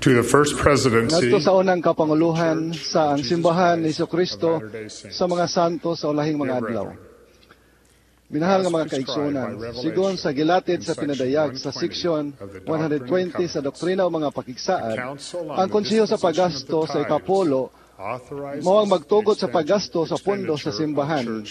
to the First Presidency ngadto sa unang kapanguluhan sa ang simbahan ni Jesucristo sa mga santo sa ulahing mga adlaw. Minahal nga mga kaigsunan, sigon sa gilatid sa pinadayag sa seksyon 120 sa Doktrina o mga Pakigsaad, ang konseho sa paggasto sa ikapulo mao ang magtugot sa paggasto sa pundo sa simbahan.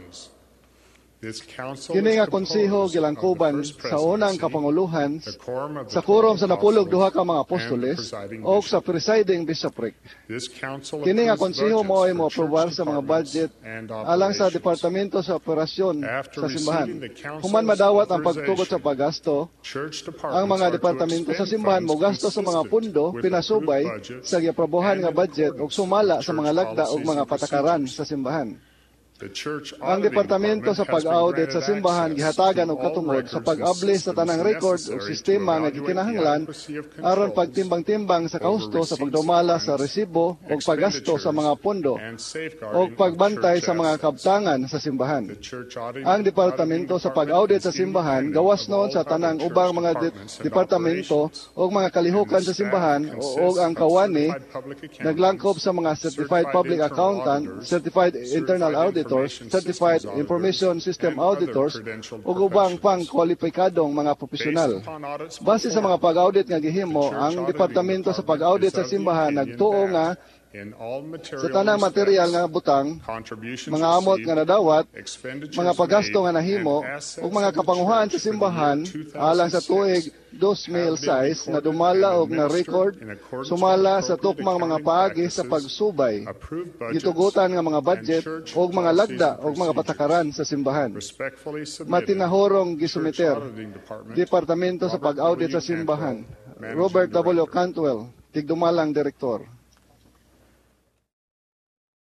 Kini nga konseho gilangkuban sa unang kapanguluhan sa quorum sa napulog duha ka mga apostoles o sa presiding bishopric. Kini nga konseho mao ay moaprobar sa mga budget alang sa Departamento sa Operasyon sa simbahan. Human madawat ang pagtugot sa paggasto, ang mga departamento sa simbahan mo gasto sa mga pundo pinasubay sa giaprobohan nga budget ug sumala sa mga lagda ug mga patakaran sa simbahan. Ang Departamento sa Pag-audit sa simbahan gihatagan og katungod sa pag-abli sa tanang record ug sistema nga gikinahanglan aron pagtimbang-timbang sa kahusto sa pagdumala sa resibo ug paggasto sa mga pondo ug pagbantay sa mga kabtangan sa simbahan. Ang Departamento sa Pag-audit sa simbahan gawas noon sa tanang ubang mga departamento ug mga kalihukan sa simbahan ug ang kawani naglangkob sa mga Certified Public Accountant, Certified Internal Auditor, Certified Information System Auditors ug ubang pang-kwalipikadong mga profesional. Base sa mga pag-audit nga gihimo, ang Departamento sa Pag-audit sa simbahan nagtuo nga sa tanang material nga butang, mga amot nga nadawat, mga paggasto nga nahimo, ug mga kapanguhaan sa simbahan alang sa tuig 2006 na dumala og na record sumala sa tukmang mga paagi sa pagsubay, gitugutan nga mga budget ug mga lagda ug mga patakaran sa simbahan. Matinahorong gisumiter, Departamento sa Pag-audit sa simbahan, Robert W. Cantwell, tigdumalang direktor.